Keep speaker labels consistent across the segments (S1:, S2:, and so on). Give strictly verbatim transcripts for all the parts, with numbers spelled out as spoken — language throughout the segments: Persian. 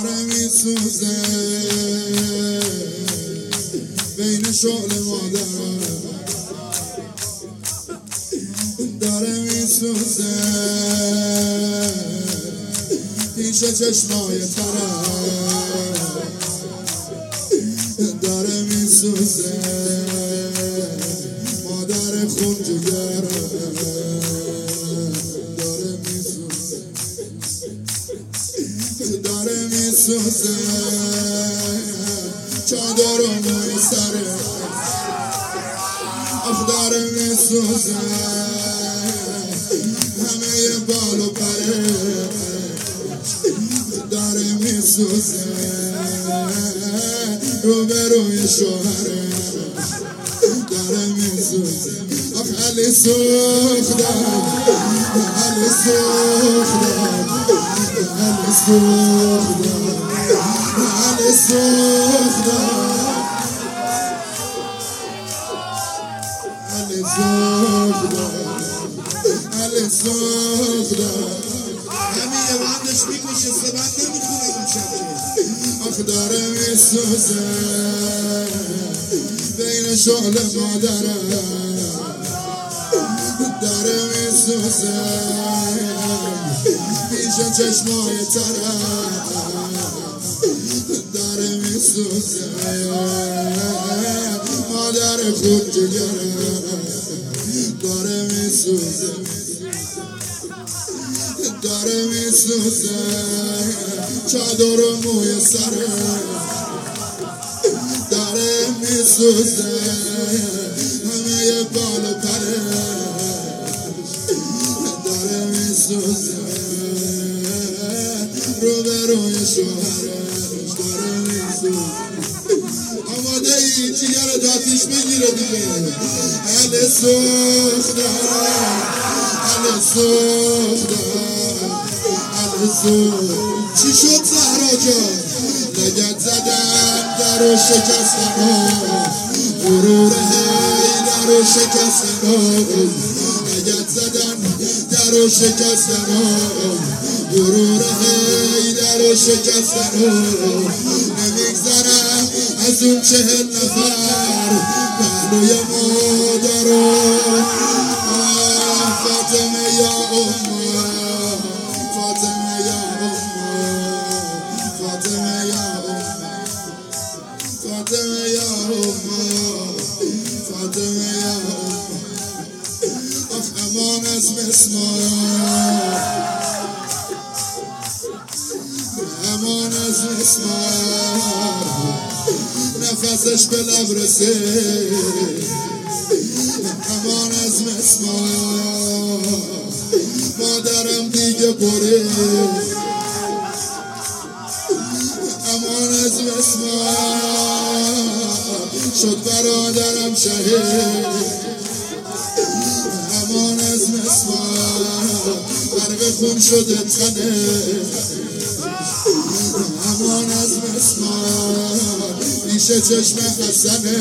S1: داره میسوزه بین شغل مادرم، داره میسوزه پیش چشمای طرف، داره میسوزه مادر خون جگرم، داره میسوزه داره میسوزه چادر و موی سره، آخ داره میسوزه همه بال و پره، داره میسوزه روبروی شوهره، داره میسوزه آخ علی سوختم، علی سوختم، علی سوختم، علی سوختم، علی سوختم، علی سوختم. همین یه بندش میکشه سه بند نمیخونه اون شب، آخ داره میسوزه بین شغل مادرم، داره میسوزه پیش چشمای طرف، داره میسوزه مادر خود جگرم، داره میسوزه داره میسوزه چادر و موی سره، داره میسوزه همه بال و پره، داره میسوزه روبروی شوهرش، داره میسوزه. آماده ای جیگر داتیش بگیره دیگه. علی سوختم، علی سوختم، علی سوختم. چی شد زهرا جان؟ لگد زدم در و شکستم، غرور هی در و شکستم، لگد زدم در و شکستم، غرور هی در و شکستم. نمیگذرم از اون چهل نفر پهلوی مادرم، فاطمه یا امه، فاطمه یا امه، فاطمه یا امه، فاطمه یا امه، فاطمه یا امه. آخ امان از مسمار، امان از مسمار، نفسش به لب رسید، امان از مسمار، مادرم دیگه برید، امان از مسمار، شد برادرم شهید، امان از مسمار، غرق خون شده تنه، امان از مسمار، پیش چشم حسنه،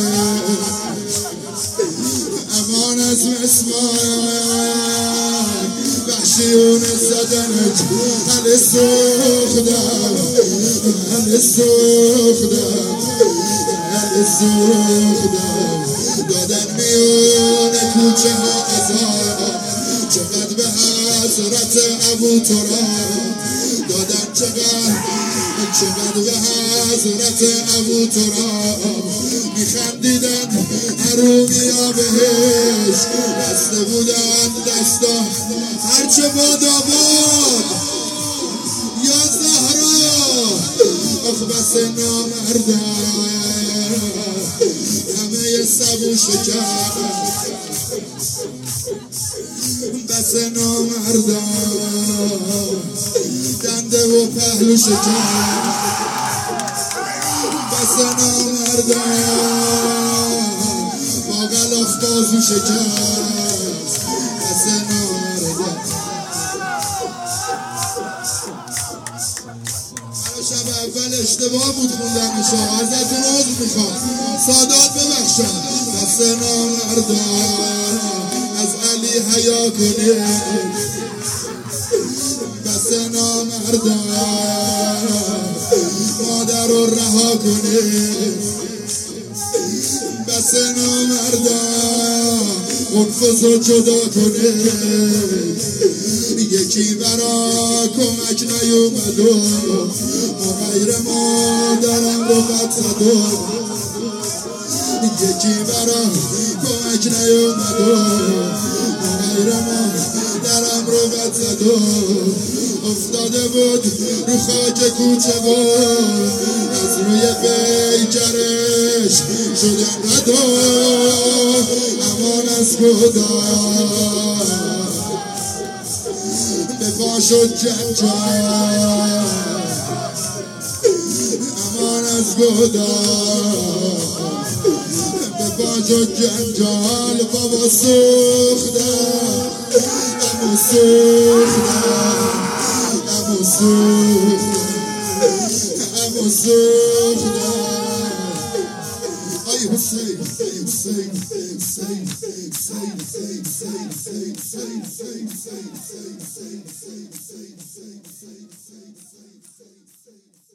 S1: امان از مسمار، وحشیون زدنت. علی سوختم، علی سوختم، علی سوختم، دادن میونه کوچه ها ازار، چقدر به حضرت ابو تراب دادن، چقدر چقدر به حضرت ابو تراب میخندیدن حرومی ها بهش، بسته بودن دستا هرچه باد آباد. یا زهرا آخ بس نامردم همه سبو شکر، بس نامردم دنده و پهلو شکر، بس نامردم با غلاف بازو شکست، بس نامردم. شب اول اشتباه بود خوندنشا، ازتون عذر میخوام، سادات ببخشم. بس نامردم از علی حیا کنید، بس نامردم مادر رو رها کنید بس نامردان منفذ رو جدا کنید یکی برا کمک نیومد و غیر مادرم رو بد زد و یکی برا کمک نیومد و غیر مادرم رو بد زد و افتاده بود رو خاک کوچه و از روی پیکرش شدم ردا امان از خدا به پا شد جنجال امان از خدا به پا شد جنجال بابا سوختم امو سوختم امو سوختم امو سوختم ای حسین ای حسین حسین حسین حسین حسین حسین حسین حسین حسین حسین حسین حسین حسین حسین حسین